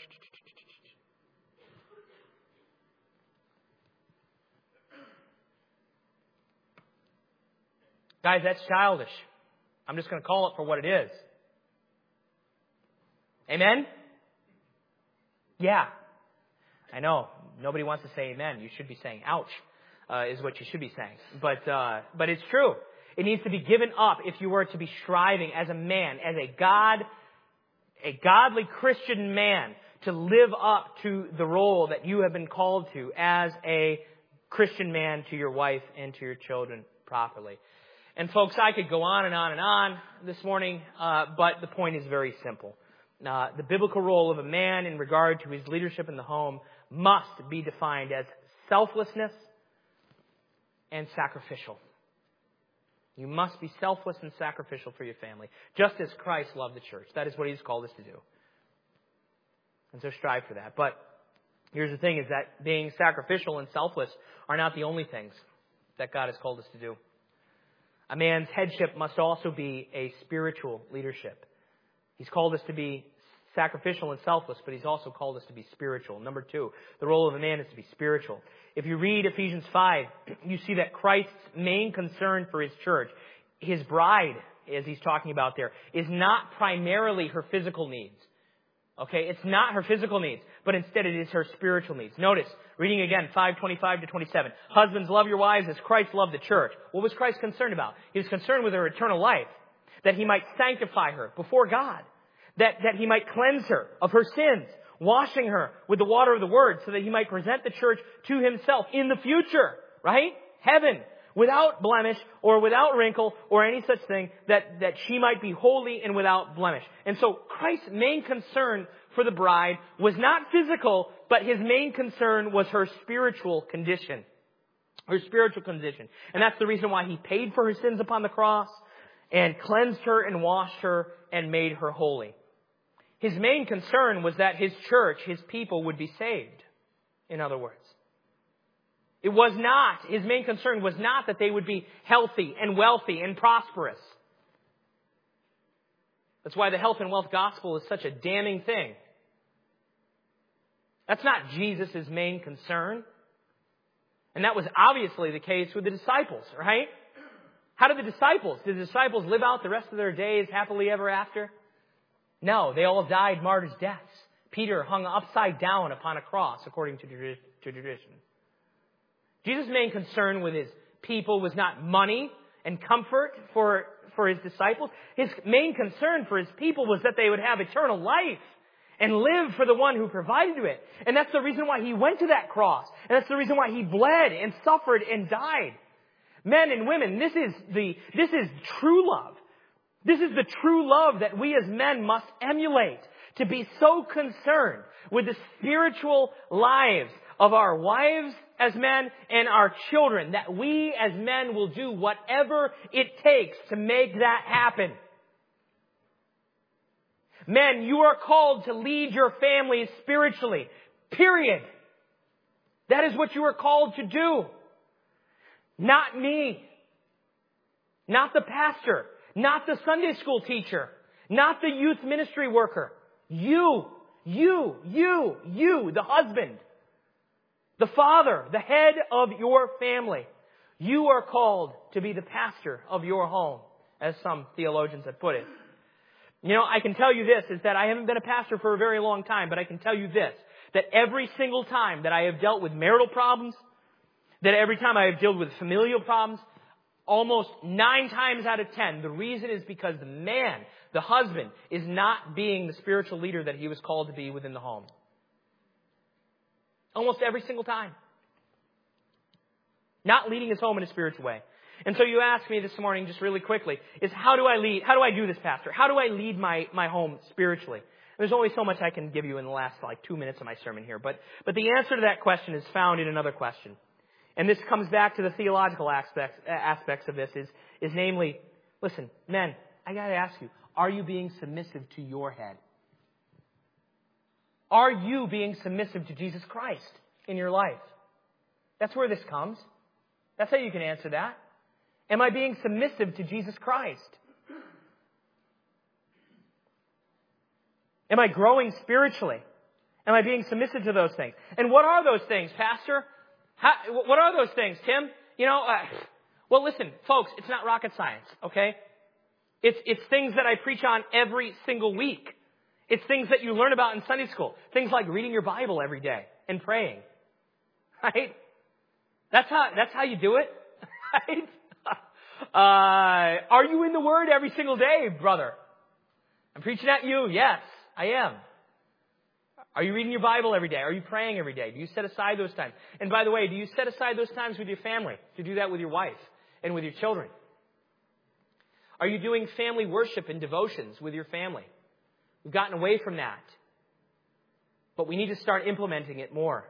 Speaker 1: Guys, that's childish. I'm just going to call it for what it is. Amen? Yeah. I know. Nobody wants to say amen. You should be saying ouch, uh, is what you should be saying. But, uh, but it's true. It needs to be given up if you were to be striving as a man, as a God, a godly Christian man, to live up to the role that you have been called to as a Christian man to your wife and to your children properly. And folks, I could go on and on and on this morning, uh, but the point is very simple. Uh, the biblical role of a man in regard to his leadership in the home must be defined as selflessness and sacrificial. You must be selfless and sacrificial for your family, just as Christ loved the church. That is what He's called us to do. And so strive for that. But here's the thing, is that being sacrificial and selfless are not the only things that God has called us to do. A man's headship must also be a spiritual leadership. He's called us to be sacrificial and selfless, but He's also called us to be spiritual. Number two, the role of a man is to be spiritual. If you read Ephesians five, you see that Christ's main concern for His church, His bride, as He's talking about there, is not primarily her physical needs. Okay, it's not her physical needs, but instead it is her spiritual needs. Notice, reading again, five twenty-five to twenty-seven. Husbands, love your wives as Christ loved the church. What was Christ concerned about? He was concerned with her eternal life, that He might sanctify her before God, that, that He might cleanse her of her sins, washing her with the water of the Word, so that He might present the church to Himself in the future, right? Heaven, without blemish or without wrinkle or any such thing, that, that she might be holy and without blemish. And so Christ's main concern for the bride was not physical, but His main concern was her spiritual condition. Her spiritual condition. And that's the reason why He paid for her sins upon the cross and cleansed her and washed her and made her holy. His main concern was that His church, His people, would be saved. In other words. It was not, His main concern was not that they would be healthy and wealthy and prosperous. That's why the health and wealth gospel is such a damning thing. That's not Jesus' main concern. And that was obviously the case with the disciples, right? How did the disciples, did the disciples live out the rest of their days happily ever after? No, they all died martyrs' deaths. Peter hung upside down upon a cross, according to tradition. Jesus' main concern with His people was not money and comfort for, for His disciples. His main concern for His people was that they would have eternal life and live for the one who provided it. And that's the reason why he went to that cross. And that's the reason why he bled and suffered and died. Men and women, this is the, this is true love. This is the true love that we as men must emulate. To be so concerned with the spiritual lives of our wives as men and our children that we as men will do whatever it takes to make that happen. Men, you are called to lead your families spiritually. Period. That is what you are called to do. Not me. Not the pastor. Not the Sunday school teacher. Not the youth ministry worker. You. You. You. You. The husband. The father. The head of your family. You are called to be the pastor of your home, as some theologians have put it. You know, I can tell you this, is that I haven't been a pastor for a very long time, but I can tell you this, that every single time that I have dealt with marital problems, that every time I have dealt with familial problems, almost nine times out of ten, the reason is because the man, the husband, is not being the spiritual leader that he was called to be within the home. Almost every single time. Not leading his home in a spiritual way. And so you asked me this morning, just really quickly, is how do I lead, how do I do this, Pastor? How do I lead my, my home spiritually? There's only so much I can give you in the last like two minutes of my sermon here. But, but the answer to that question is found in another question. And this comes back to the theological aspects, aspects of this is, is namely, listen, men, I gotta ask you, are you being submissive to your head? Are you being submissive to Jesus Christ in your life? That's where this comes. That's how you can answer that. Am I being submissive to Jesus Christ? Am I growing spiritually? Am I being submissive to those things? And what are those things, Pastor? How, what are those things, Tim? You know, uh, well, listen, folks, it's not rocket science, okay? It's, it's things that I preach on every single week. It's things that you learn about in Sunday school. Things like reading your Bible every day and praying, right? That's how, that's how you do it, right? Uh, are you in the Word every single day, brother? I'm preaching at you. Yes, I am. Are you reading your Bible every day? Are you praying every day? Do you set aside those times? And by the way, do you set aside those times with your family? Do you do that with your wife and with your children? Are you doing family worship and devotions with your family? We've gotten away from that. But we need to start implementing it more.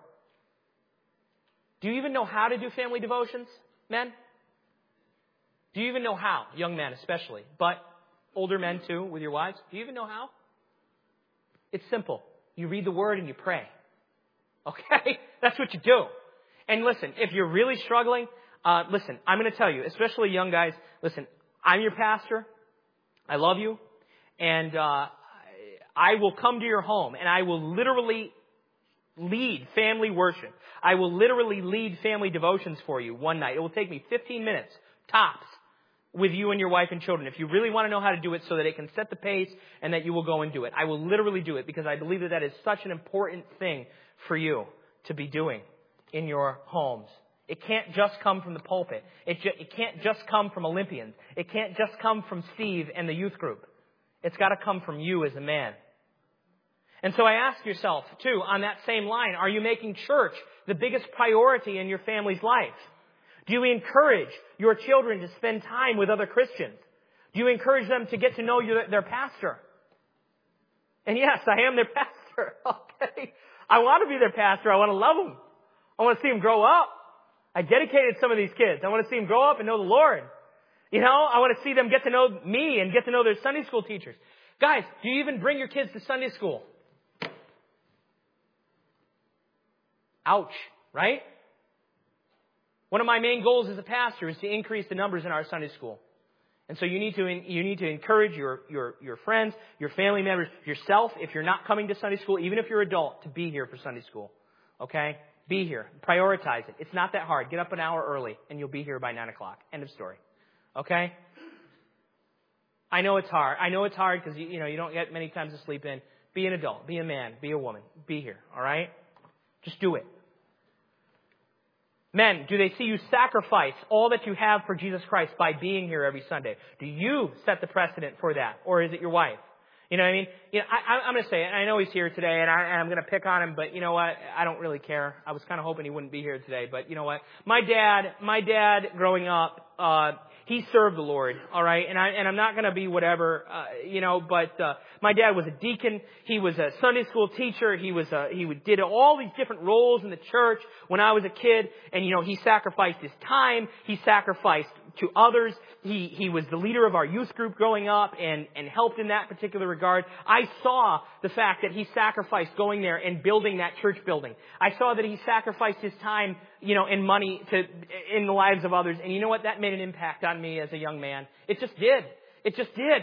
Speaker 1: Do you even know how to do family devotions, men? Do you even know how? Young men especially. But older men too, with your wives. Do you even know how? It's simple. You read the Word and you pray. Okay? That's what you do. And listen, if you're really struggling, uh, listen, I'm going to tell you, especially young guys, listen, I'm your pastor. I love you. And uh, I will come to your home and I will literally lead family worship. I will literally lead family devotions for you one night. It will take me fifteen minutes, tops, with you and your wife and children. If you really want to know how to do it so that it can set the pace and that you will go and do it. I will literally do it because I believe that that is such an important thing for you to be doing in your homes. It can't just come from the pulpit. It, ju- it can't just come from Olympians. It can't just come from Steve and the youth group. It's got to come from you as a man. And so I ask yourself, too, on that same line, are you making church the biggest priority in your family's life? Do you encourage your children to spend time with other Christians? Do you encourage them to get to know you, their pastor? And yes, I am their pastor, okay? I want to be their pastor. I want to love them. I want to see them grow up. I dedicated some of these kids. I want to see them grow up and know the Lord. You know, I want to see them get to know me and get to know their Sunday school teachers. Guys, do you even bring your kids to Sunday school? Ouch, right? One of my main goals as a pastor is to increase the numbers in our Sunday school. And so you need to you need to encourage your, your, your friends, your family members, yourself, if you're not coming to Sunday school, even if you're adult, to be here for Sunday school. Okay? Be here. Prioritize it. It's not that hard. Get up an hour early and you'll be here by nine o'clock. End of story. Okay? I know it's hard. I know it's hard because you, you know you don't get many times to sleep in. Be an adult. Be a man. Be a woman. Be here. All right? Just do it. Men, do they see you sacrifice all that you have for Jesus Christ by being here every Sunday? Do you set the precedent for that? Or is it your wife? You know what I mean? You know, I, I'm going to say it, and I know he's here today, and, I, and I'm going to pick on him, but you know what? I don't really care. I was kind of hoping he wouldn't be here today, but you know what? My dad, my dad growing up, uh, he served the Lord, all right? And, I, and I'm not going to be whatever, uh, you know, but uh, my dad was a deacon. He was a Sunday school teacher. He was a, he did all these different roles in the church when I was a kid, and you know, he sacrificed his time. He sacrificed to others. He, he was the leader of our youth group growing up and, and helped in that particular regard. I saw the fact that he sacrificed going there and building that church building. I saw that he sacrificed his time, you know, and money to, in the lives of others. And you know what? That made an impact on me as a young man. It just did. It just did.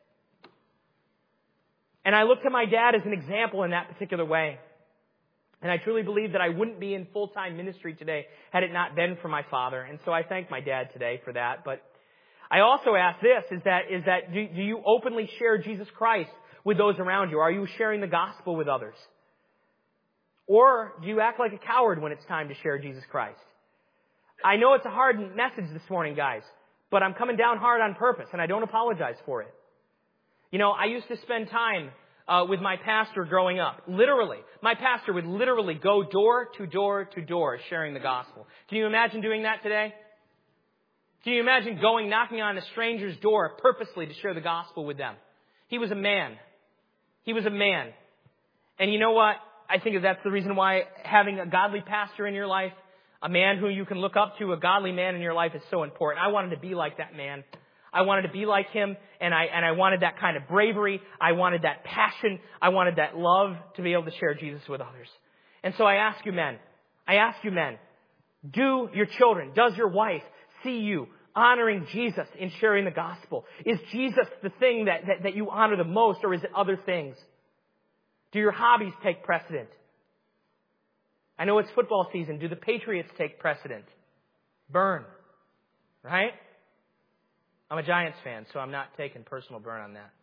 Speaker 1: And I look to my dad as an example in that particular way. And I truly believe that I wouldn't be in full-time ministry today had it not been for my father. And so I thank my dad today for that. But I also ask this, is that, is that do, do you openly share Jesus Christ with those around you? Are you sharing the gospel with others? Or do you act like a coward when it's time to share Jesus Christ? I know it's a hard message this morning, guys, but I'm coming down hard on purpose, and I don't apologize for it. You know, I used to spend time Uh, with my pastor growing up. Literally. My pastor would literally go door to door to door sharing the gospel. Can you imagine doing that today? Can you imagine going, knocking on a stranger's door purposely to share the gospel with them? He was a man. He was a man. And you know what? I think that's the reason why having a godly pastor in your life, a man who you can look up to, a godly man in your life is so important. I wanted to be like that man. I wanted to be like him, and I and I wanted that kind of bravery. I wanted that passion. I wanted that love to be able to share Jesus with others. And so I ask you men, I ask you men, do your children, does your wife see you honoring Jesus in sharing the gospel? Is Jesus the thing that, that, that you honor the most, or is it other things? Do your hobbies take precedent? I know it's football season. Do the Patriots take precedent? Burn. Right? I'm a Giants fan, so I'm not taking personal burn on that.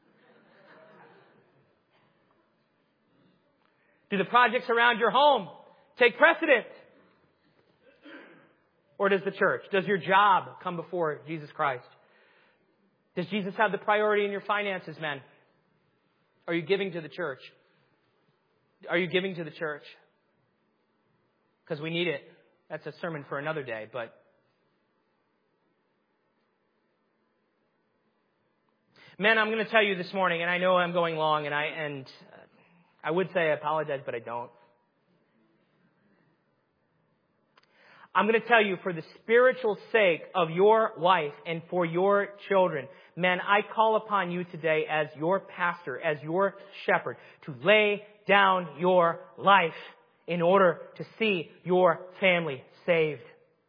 Speaker 1: Do the projects around your home take precedent? Or does the church? Does your job come before Jesus Christ? Does Jesus have the priority in your finances, men? Are you giving to the church? Are you giving to the church? Because we need it. That's a sermon for another day, but men, I'm going to tell you this morning, and I know I'm going long, and I and I would say I apologize, but I don't. I'm going to tell you, for the spiritual sake of your wife and for your children, men, I call upon you today as your pastor, as your shepherd, to lay down your life in order to see your family saved.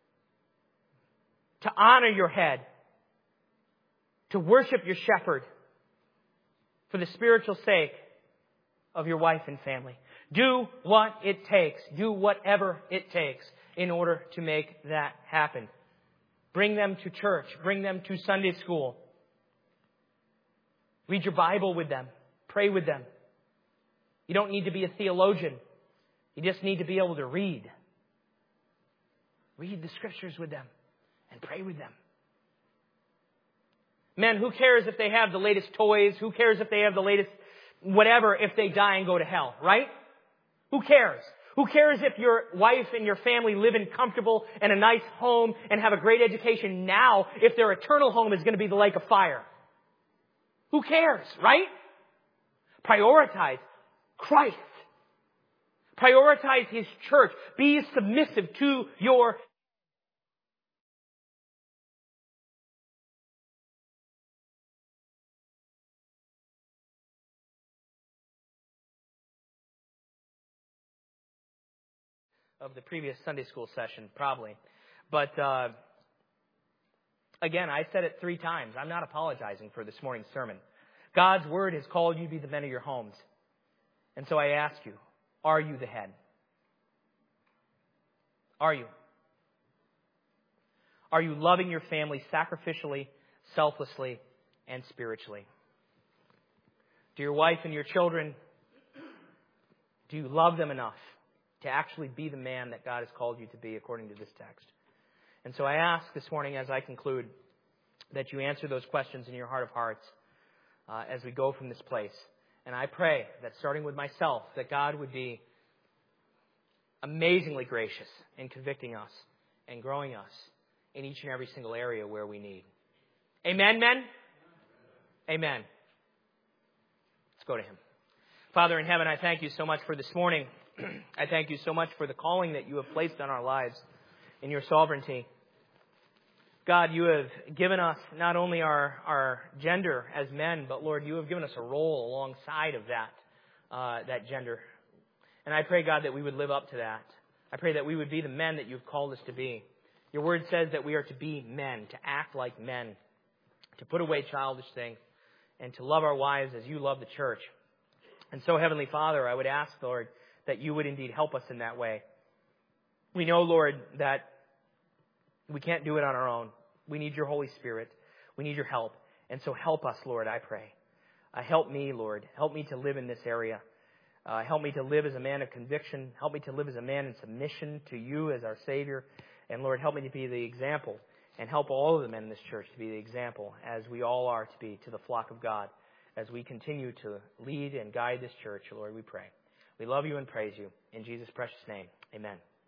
Speaker 1: To honor your head. To worship your shepherd for the spiritual sake of your wife and family. Do what it takes. Do whatever it takes in order to make that happen. Bring them to church. Bring them to Sunday school. Read your Bible with them. Pray with them. You don't need to be a theologian. You just need to be able to read. Read the scriptures with them and pray with them. Men, who cares if they have the latest toys? Who cares if they have the latest whatever if they die and go to hell, right? Who cares? Who cares if your wife and your family live in comfortable and a nice home and have a great education now if their eternal home is going to be the lake of fire? Who cares, right? Prioritize Christ. Prioritize His church. Be submissive to your of the previous Sunday school session, probably. But, uh, again, I said it three times. I'm not apologizing for this morning's sermon. God's Word has called you to be the men of your homes. And so I ask you, are you the head? Are you? Are you loving your family sacrificially, selflessly, and spiritually? Do your wife and your children, do you love them enough to actually be the man that God has called you to be according to this text? And so I ask this morning as I conclude that you answer those questions in your heart of hearts uh, as we go from this place. And I pray that starting with myself, that God would be amazingly gracious in convicting us and growing us in each and every single area where we need. Amen, men? Amen. Let's go to him. Father in heaven, I thank you so much for this morning. I thank you so much for the calling that you have placed on our lives in your sovereignty. God, you have given us not only our, our gender as men, but Lord, you have given us a role alongside of that, uh, that gender. And I pray, God, that we would live up to that. I pray that we would be the men that you've called us to be. Your word says that we are to be men, to act like men, to put away childish things, and to love our wives as you love the church. And so, Heavenly Father, I would ask, Lord, that you would indeed help us in that way. We know, Lord, that we can't do it on our own. We need your Holy Spirit. We need your help. And so help us, Lord, I pray. Uh, help me, Lord. Help me to live in this area. Uh, help me to live as a man of conviction. Help me to live as a man in submission to you as our Savior. And Lord, help me to be the example. And help all of the men in this church to be the example, as we all are to be to the flock of God, as we continue to lead and guide this church. Lord, we pray. We love you and praise you. In Jesus' precious name, amen.